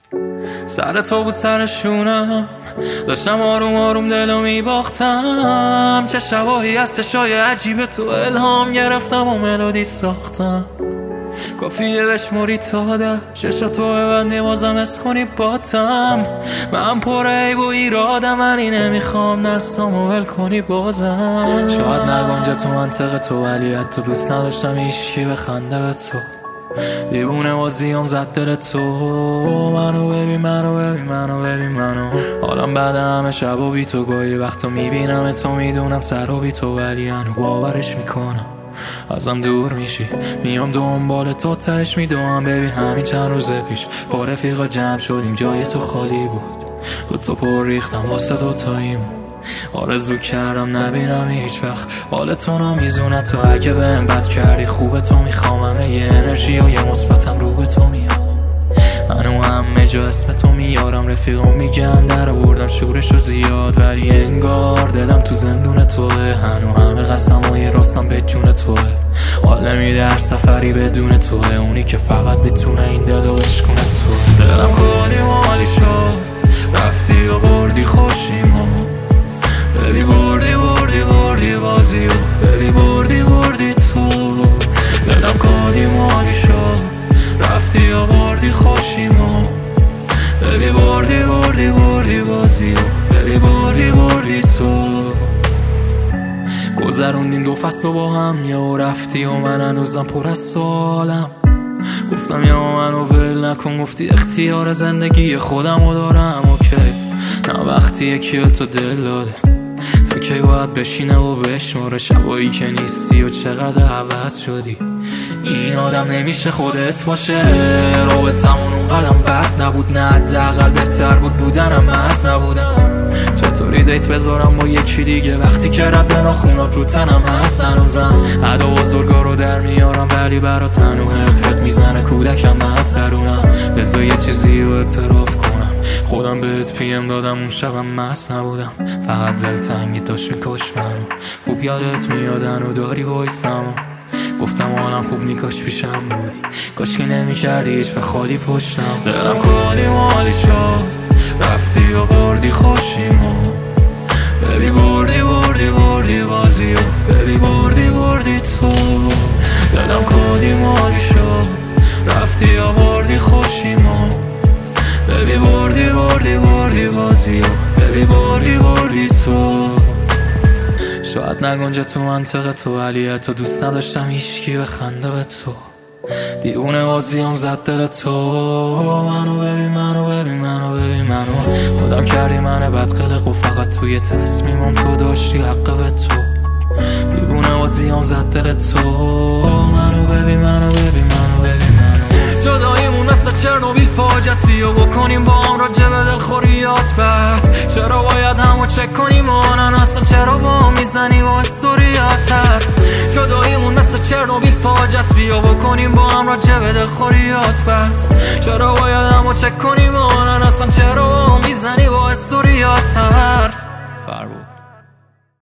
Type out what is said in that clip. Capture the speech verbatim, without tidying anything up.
سر تو بود سر شونم، داشتم آروم آروم دلو میباختم. چه شباهی از چشای عجیب تو الهام گرفتم و ملودی ساختم. کافیه بشموری تا ده ششاتو ببندی بازم از خونی باتم. من پر عیب و ایرادم، منی نمیخوام دستامو ول کنی بازم. شاید نگنجه تو منطق تو، ولی حتی دوست نداشتم هیچکی بخنده به تو. دیوونه بازیم زد دل تو. منو ببین منو ببین منو ببین منو. حالم بعد همه شب و بی تو، گاهی وقتا میبینم تو میدونم سر و بی تو، ولی هنو باورش میکنم ازم دور میشی. میام دنبال تو تش میدونم ببین همین چند روز پیش با رفیقا جمع شدیم جای تو خالی بود. دو تا پر ریختم واسه دوتاییمون. آرزو کردم نبینم هیچ وقت حال تو نمیزونه. تو اگه بهم بد کردی خوبه تو میخوام، همه یه انرژی و یه مثبتم رو به تو میام. منو همه جا اسم تو میارم، رفیقم میگن در آوردم شورشو زیاد، ولی انگار دلم تو زندون توه. هنو همه قسمای راستم به جون توه. حال نمیده هر سفری بدون توه، اونی که فقط بتونه این دلو بشکونه توه. دلم کلی مالی شد، رفتی و بردی خوشیمو. ببی بردی بردی بردی بازیو، ببی بردی بردی تو. دلم کلی مالی شد، رفتی و بردی خوشیمو. ببی بردی بردی بردی بازیو، ببی بردی بردی تو. گذروندیم دو فصل با هم، یا رفتی و من هنوزم پر از سوالم. گفتم یا منو ول نکن، گفتی اختیار زندگی خودمو دارم. اوکی نه وقتی یکی تو دل داده، تا کی باید بشینه و بشماره شبایی که نیستی و چقدر عوض شدی. این آدم نمیشه خودت باشه. رابطمون اونقدرم بد نبود، نه حداقل بهتر بود بودنم از نبودم. چطوری دیت بذارم با یکی دیگه وقتی که رد ناخونات رو تنم هست هنوزم. ادا بزرگا رو در میارم ولی برات هنو حقت میزنه کودکم از درونم. بذار یه چیزی رو اعتراف کنم، خودم بهت پیم دادم اون شبم مست نبودم. فقط دلتنگی داشت میکش منو، خوب یادت میادن و داری وایسم. گفتم حالم خوب نیکاش پیشم بودی، کاش که نمی کردی هیچ و خالی پشتم. دلم کلی مالی شد، رفتی و بردی خوشیمو. ببی بردی بردی بردی بازیو، ببی بردی بردی تو. دلم کلی مالی شد، رفتی و بردی خوشیمو. ببی بردی بردی بردی بازیو، ببی بردی بردی تو. شاید نگنجه تو منطق تو، ولی حتی دوست نداشتم هیچکی بخنده به تو. دیوونه بازیم زد دل تو. منو ببین منو ببین منو ببین منو. آدم کردی من بدقلق و فقط توی تصمیمم تو داشتی حق به تو. دیوونه بازیم زد دل تو. منو ببین منو ببین منو ببین منو. جداییمون مثل چرنوبیل فاجعه است، بیا بکنیم با هم راجع به دلخوریات بس. چرا باید همو چک کنیم آنن اصلا، چرا با هم میزنی با استوریات حرف. جداییمون مثل چرنوبیل فاجعه است، بیا بکنیم با هم راجع به دلخوریات بس. چرا باید همو چک کنیم آنن اصلا، چرا با هم میزنی با استوریات حرف.